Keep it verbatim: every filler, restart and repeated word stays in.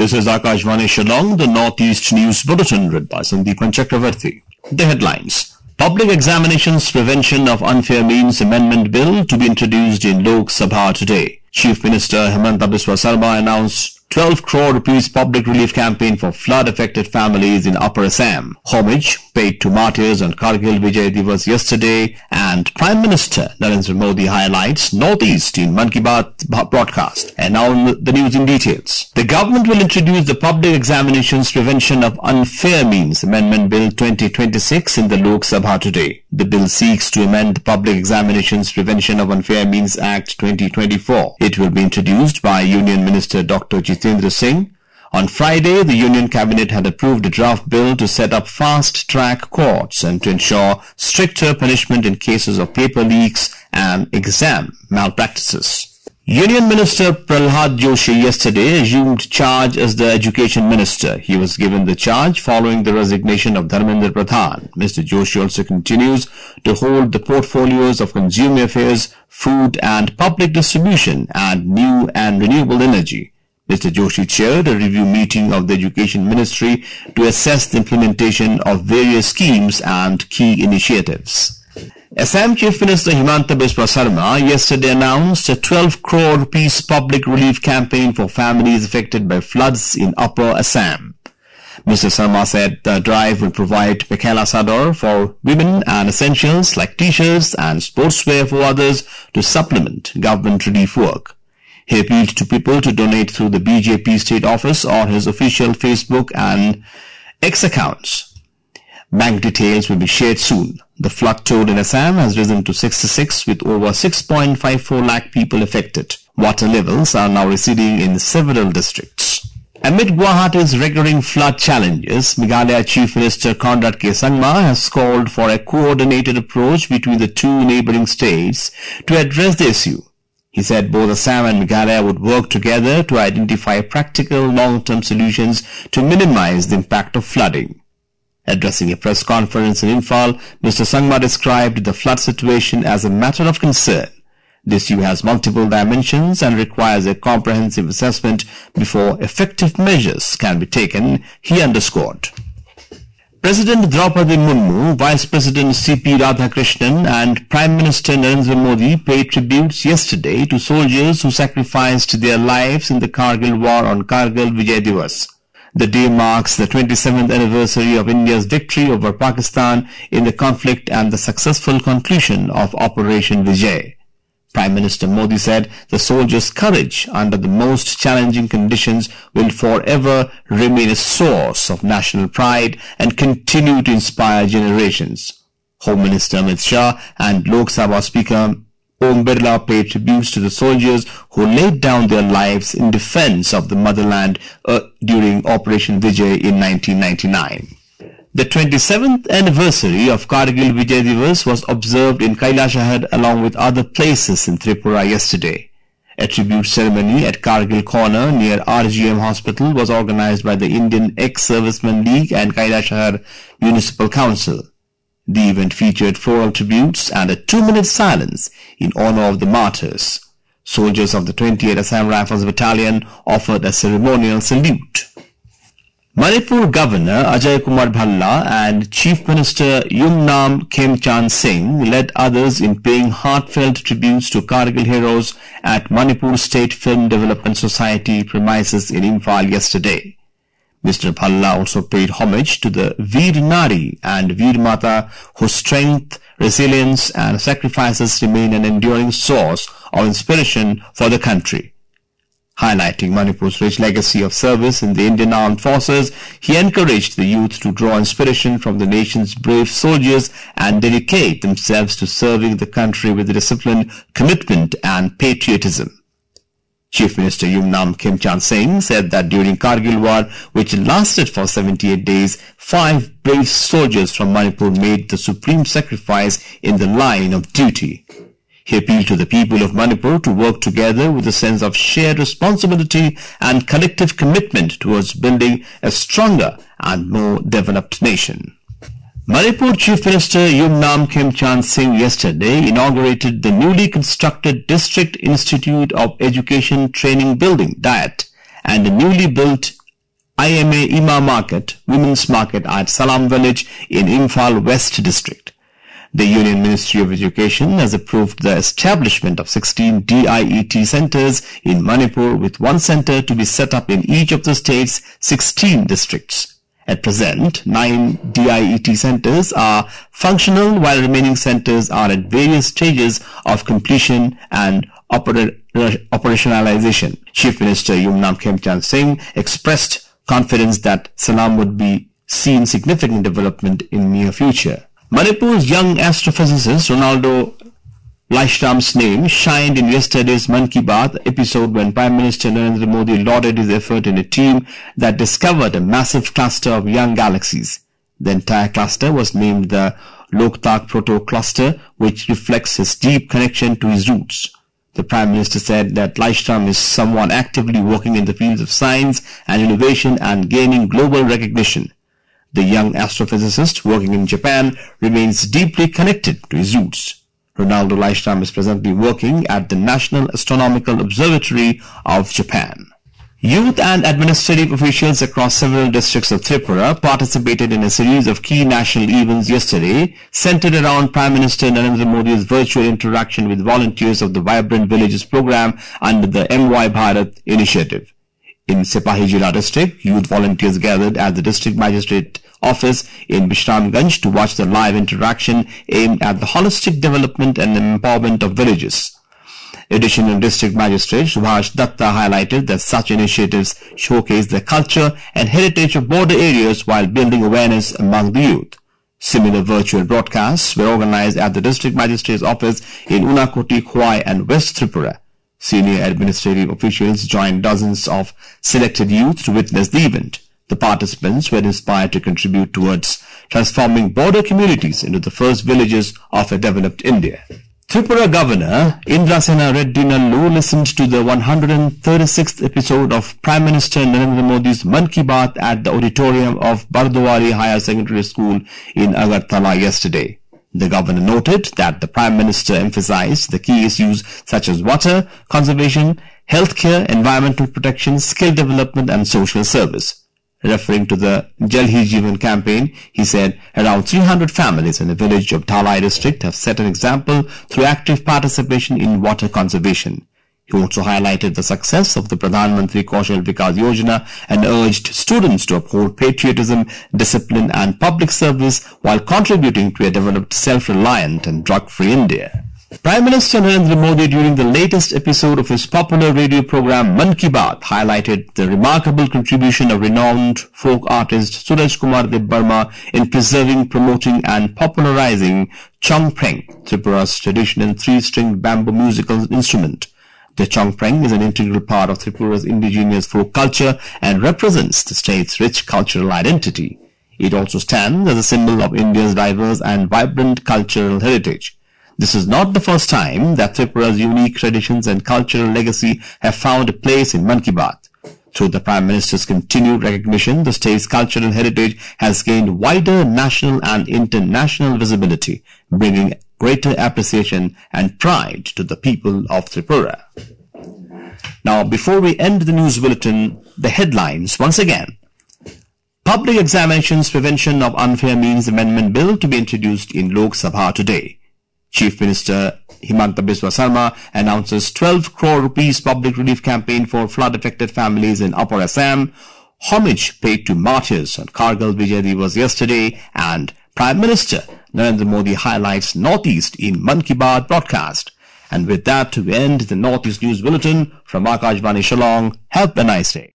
This is Akashvani Shillong, the Northeast News Bulletin, read by Sandeepan Chakravarti. The headlines. Public Examinations Prevention of Unfair Means Amendment Bill to be introduced in Lok Sabha today. Chief Minister Himanta Biswa Sarma announced twelve crore rupees public relief campaign for flood-affected families in Upper Assam. Homage paid to martyrs on Kargil Vijay Divas yesterday, and Prime Minister Narendra Modi highlights Northeast in Mann Ki Baat broadcast. And now the news in details. The government will introduce the Public Examinations Prevention of Unfair Means Amendment Bill twenty twenty-six in the Lok Sabha today. The bill seeks to amend the Public Examinations Prevention of Unfair Means Act twenty twenty-four. It will be introduced by Union Minister Doctor Jitendra Singh. On Friday, the Union Cabinet had approved a draft bill to set up fast-track courts and to ensure stricter punishment in cases of paper leaks and exam malpractices. Union Minister Prahlad Joshi yesterday assumed charge as the Education Minister. He was given the charge following the resignation of Dharmendra Pradhan. Mister Joshi also continues to hold the portfolios of Consumer Affairs, Food and Public Distribution, and New and Renewable Energy. Mister Joshi chaired a review meeting of the Education Ministry to assess the implementation of various schemes and key initiatives. Assam Chief Minister Himanta Biswa Sarma yesterday announced a twelve crore rupees public relief campaign for families affected by floods in Upper Assam. Mister Sarma said the drive will provide Mekhela Sador for women and essentials like t-shirts and sportswear for others to supplement government relief work. He appealed to people to donate through the B J P state office or his official Facebook and X accounts. Bank details will be shared soon. The flood toll in Assam has risen to sixty-six with over six point five four lakh people affected. Water levels are now receding in several districts. Amid Guwahati's recurring flood challenges, Meghalaya Chief Minister Conrad K. Sangma has called for a coordinated approach between the two neighboring states to address the issue. He said both Assam and Meghalaya would work together to identify practical long-term solutions to minimize the impact of flooding. Addressing a press conference in Imphal, Mister Sangma described the flood situation as a matter of concern. This issue has multiple dimensions and requires a comprehensive assessment before effective measures can be taken, he underscored. President Draupadi Murmu, Vice President C P Radhakrishnan and Prime Minister Narendra Modi paid tributes yesterday to soldiers who sacrificed their lives in the Kargil war on Kargil Vijay Divas. The day marks the twenty-seventh anniversary of India's victory over Pakistan in the conflict and the successful conclusion of Operation Vijay. Prime Minister Modi said the soldiers' courage under the most challenging conditions will forever remain a source of national pride and continue to inspire generations. Home Minister Amit Shah and Lok Sabha Speaker Om Birla paid tributes to the soldiers who laid down their lives in defense of the motherland uh, during Operation Vijay in nineteen ninety-nine. The twenty-seventh anniversary of Kargil Vijay Divas was observed in Kailashahar along with other places in Tripura yesterday. A tribute ceremony at Kargil Corner near R G M Hospital was organized by the Indian Ex-Servicemen League and Kailashahar Municipal Council. The event featured floral tributes and a two-minute silence in honor of the martyrs. Soldiers of the twentieth Assam Rifles Battalion offered a ceremonial salute. Manipur Governor Ajay Kumar Bhalla and Chief Minister Yumnam Khemchand Singh led others in paying heartfelt tributes to Kargil heroes at Manipur State Film Development Society premises in Imphal yesterday. Mister Bhalla also paid homage to the Veer Nari and Veer Mata whose strength, resilience and sacrifices remain an enduring source of inspiration for the country. Highlighting Manipur's rich legacy of service in the Indian Armed Forces, he encouraged the youth to draw inspiration from the nation's brave soldiers and dedicate themselves to serving the country with discipline, commitment and patriotism. Chief Minister Yumnam Khemchand Singh said that during Kargil war, which lasted for seventy-eight days, five brave soldiers from Manipur made the supreme sacrifice in the line of duty. He appealed to the people of Manipur to work together with a sense of shared responsibility and collective commitment towards building a stronger and more developed nation. Manipur Chief Minister Yumnam Khemchand Singh yesterday inaugurated the newly constructed District Institute of Education Training Building, D I E T, and the newly built I M A Ima Market, Women's Market at Salam Village in Imphal West District. The Union Ministry of Education has approved the establishment of sixteen D I E T centers in Manipur, with one center to be set up in each of the state's sixteen districts. At present, nine D I E T centers are functional, while remaining centers are at various stages of completion and oper operationalization. Chief Minister Yumnam Khemchand Singh expressed confidence that Salam would be seen significant development in near future. Manipur's young astrophysicist Ronaldo Laishram's name shined in yesterday's Mann Ki Baat episode when Prime Minister Narendra Modi lauded his effort in a team that discovered a massive cluster of young galaxies. The entire cluster was named the Loktak Proto-Cluster, which reflects his deep connection to his roots. The Prime Minister said that Laishram is someone actively working in the fields of science and innovation and gaining global recognition. The young astrophysicist working in Japan remains deeply connected to his roots. Ronaldo Laishram is presently working at the National Astronomical Observatory of Japan. Youth and administrative officials across several districts of Tripura participated in a series of key national events yesterday, centered around Prime Minister Narendra Modi's virtual interaction with volunteers of the Vibrant Villages program under the M Y Bharat initiative. In Sipahi Jila district, youth volunteers gathered at the district magistrate office in Bishramganj to watch the live interaction aimed at the holistic development and empowerment of villages. Additional District Magistrate Subhash Datta highlighted that such initiatives showcase the culture and heritage of border areas while building awareness among the youth. Similar virtual broadcasts were organized at the District Magistrate's office in Unakoti, Khwai and West Tripura. Senior administrative officials joined dozens of selected youth to witness the event. The participants were inspired to contribute towards transforming border communities into the first villages of a developed India. Tripura Governor Indrasena Reddy Nallu listened to the one hundred thirty-sixth episode of Prime Minister Narendra Modi's Mann Ki Baat at the auditorium of Bardwari Higher Secondary School in Agartala yesterday. The governor noted that the Prime Minister emphasized the key issues such as water, conservation, healthcare, environmental protection, skill development and social service. Referring to the Jal Hi Jeevan campaign, he said around three hundred families in the village of Dhalai district have set an example through active participation in water conservation. He also highlighted the success of the Pradhan Mantri Kaushal Vikas Yojana and urged students to uphold patriotism, discipline and public service while contributing to a developed, self-reliant and drug-free India. Prime Minister Narendra Modi, during the latest episode of his popular radio program Mann Ki Baat, highlighted the remarkable contribution of renowned folk artist Suraj Kumar Debbarma in preserving, promoting and popularizing Chongpreng, Tripura's traditional three-stringed bamboo musical instrument. The Chongpreng is an integral part of Tripura's indigenous folk culture and represents the state's rich cultural identity. It also stands as a symbol of India's diverse and vibrant cultural heritage. This is not the first time that Tripura's unique traditions and cultural legacy have found a place in Mann Ki Baat. Through the Prime Minister's continued recognition, the state's cultural heritage has gained wider national and international visibility, bringing greater appreciation and pride to the people of Tripura. Now, before we end the news bulletin, the headlines once again. Public Examinations Prevention of Unfair Means Amendment Bill to be introduced in Lok Sabha today. Chief Minister Himanta Biswa Sarma announces twelve crore rupees public relief campaign for flood-affected families in Upper Assam. Homage paid to martyrs on Kargil Vijay Diwas yesterday, and Prime Minister Narendra Modi highlights Northeast in Mann Ki Baat broadcast. And with that, we end the Northeast News Bulletin from Akashvani Shillong. Have a nice day.